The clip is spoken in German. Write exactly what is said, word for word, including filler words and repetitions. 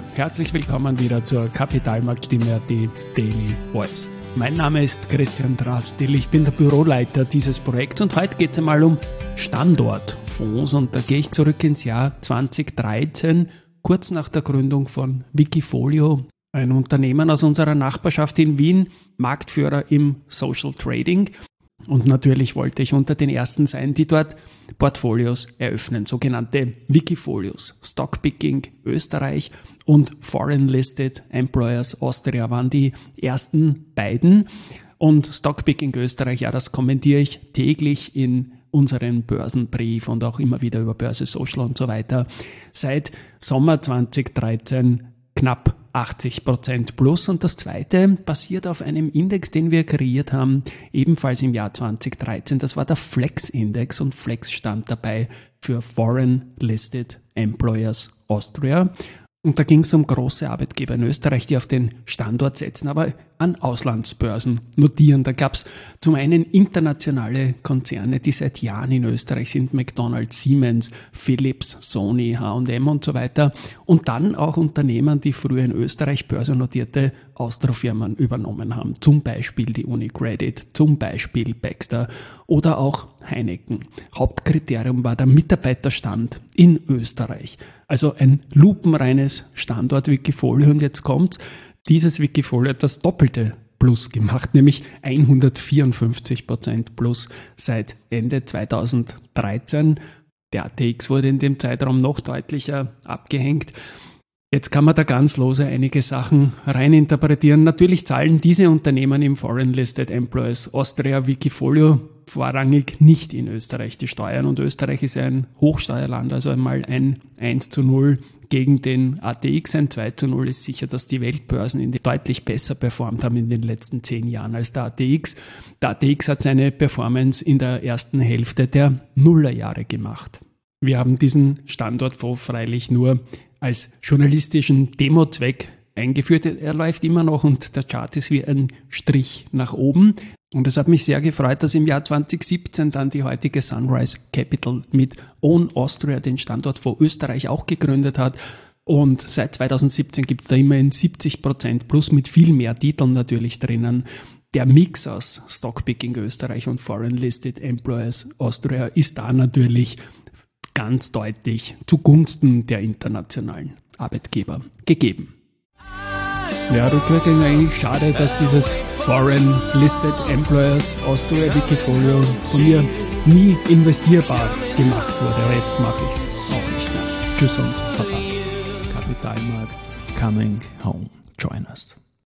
Herzlich willkommen wieder zur Kapitalmarktstimme.at Daily Voice. Mein Name ist Christian Drastil, ich bin der Büroleiter dieses Projekts und heute geht es einmal um Standortfonds und da gehe ich zurück ins Jahr zwanzig dreizehn, kurz nach der Gründung von Wikifolio, ein Unternehmen aus unserer Nachbarschaft in Wien, Marktführer im Social Trading. Und natürlich wollte ich unter den ersten sein, die dort Portfolios eröffnen, sogenannte Wikifolios. Stockpicking Österreich und Foreign Listed Employers Austria waren die ersten beiden. Und Stockpicking Österreich, ja, das kommentiere ich täglich in unseren Börsenbrief und auch immer wieder über Börse Social und so weiter. Seit Sommer zwanzig dreizehn knapp achtzig Prozent plus. Und das zweite basiert auf einem Index, den wir kreiert haben, ebenfalls im Jahr zwanzig dreizehn. Das war der Flex-Index und Flex stand dabei für Foreign Listed Employers Austria. Und da ging es um große Arbeitgeber in Österreich, die auf den Standort setzen, aber an Auslandsbörsen notieren. Da gab es zum einen internationale Konzerne, die seit Jahren in Österreich sind, McDonald's, Siemens, Philips, Sony, H und M und so weiter. Und dann auch Unternehmen, die früher in Österreich börsennotierte Austrofirmen übernommen haben. Zum Beispiel die UniCredit, zum Beispiel Baxter oder auch Heineken. Hauptkriterium war der Mitarbeiterstand in Österreich. Also ein lupenreines Standort-Wikifolio. Und jetzt kommt's. Dieses Wikifolio hat das doppelte Plus gemacht, nämlich hundertvierundfünfzig Prozent plus seit Ende zwanzig dreizehn. Der A T X wurde in dem Zeitraum noch deutlicher abgehängt. Jetzt kann man da ganz lose einige Sachen reininterpretieren. Natürlich zahlen diese Unternehmen im Foreign Listed Employers Austria Wikifolio vorrangig nicht in Österreich die Steuern. Und Österreich ist ja ein Hochsteuerland, also einmal ein eins zu null gegen den A T X. Ein zwei zu null ist sicher, dass die Weltbörsen in die deutlich besser performt haben in den letzten zehn Jahren als der A T X. Der A T X hat seine Performance in der ersten Hälfte der Nullerjahre gemacht. Wir haben diesen Standortfonds freilich nur als journalistischen Demozweck eingeführt. Er läuft immer noch und der Chart ist wie ein Strich nach oben. Und es hat mich sehr gefreut, dass im Jahr zwanzig siebzehn dann die heutige Sunrise Capital mit Own Austria den Standortfonds Österreich auch gegründet hat. Und seit zwanzig siebzehn gibt es da immerhin siebzig Prozent plus mit viel mehr Titeln natürlich drinnen. Der Mix aus Stockpicking Österreich und Foreign Listed Employers Austria ist da natürlich ganz deutlich zugunsten der internationalen Arbeitgeber gegeben. Ja, rückwirkend eigentlich schade, dass dieses Foreign Listed Employers Austria Wikifolio von mir nie investierbar gemacht wurde. Aber jetzt mache ich es auch nicht mehr. Tschüss und Baba. Kapitalmarkt coming home. Join us.